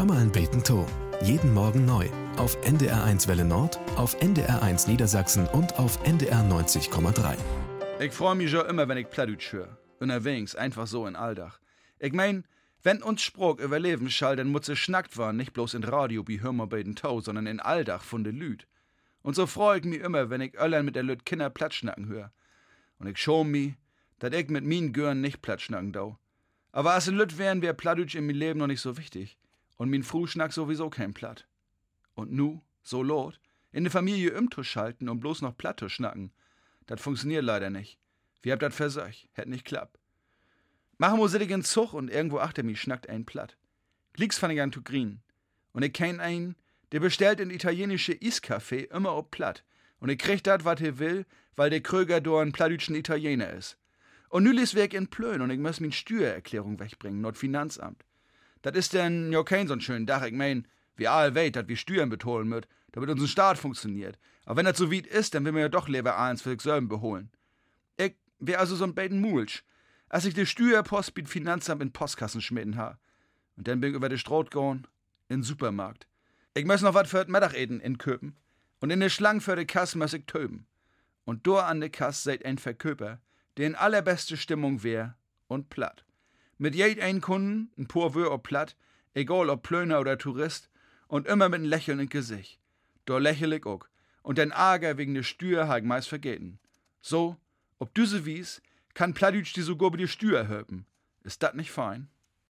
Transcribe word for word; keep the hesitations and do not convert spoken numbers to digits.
Hör mal ein Beten to. Jeden Morgen neu. Auf N D R eins Welle Nord, auf N D R eins Niedersachsen und auf N D R neunzig Komma drei. Ich freue mich schon immer, wenn ich Plattdeutsch höre. Unterwegs, einfach so in Alldach. Ich mein, wenn uns Spruch überleben schall, dann muss es schnackt waren, nicht bloß in Radio wie Hör mal Beten to, sondern in Alldach von de Lüd. Und so freue ich mich immer, wenn ich Öllern mit der Lüd Kinder Plattschnacken höre. Und ich schau mich, dass ich mit min Gören nicht Plattschnacken dau. Aber als in Lüd wären, wär Plattdeutsch in mein Leben noch nicht so wichtig. Und min Fruschnack sowieso kein Platt. Und nu, so lot, in der Familie Umtusch schalten und bloß noch Platt zu schnacken. Das funktioniert leider nicht. Wir habt dat versagt, hätt nicht klappt. Machen wir sittig in Zug und irgendwo achter mich schnackt ein Platt. Glicks fand ich an zu grien. Und ich kenn einen, der bestellt in italienische Eiscafé immer ob Platt. Und ich krieg dat, wat er will, weil der Kröger do ein plattdütschen Italiener is. Und nu lies weg in Plön und ich muss min Steuererklärung wegbringen, not Finanzamt. Dat is denn ja kein so'n schönen Dach. Ich mein, wir all weit, dat wir Steuern betolen müt, damit unser Staat funktioniert. Aber wenn dat so weit ist, dann will wir ja doch lieber eins für sich selber beholen. Ich wär also so'n beiden Mulch, als ich die Steuerpost mit Finanzamt in Postkassen schmitten ha. Und dann bin ich über die Straut gegangen, in Supermarkt. Ich muss noch wat für das Mittagessen inköpen. Und in der Schlange für die Kasse muss ich töben. Und dort an der Kasse seid ein Verköper, der in allerbeste Stimmung wär und platt. Mit jed ein Kunden, ein paar Wör ob platt, egal ob Plöner oder Tourist, und immer mit einem Lächeln im Gesicht. Da lächel ich auch. Und den Ärger wegen der Steuer ha ich meist vergeten. So, ob düse wies, kann Plattdeutsch die sogar bei die Steuer höpen. Ist dat nicht fein?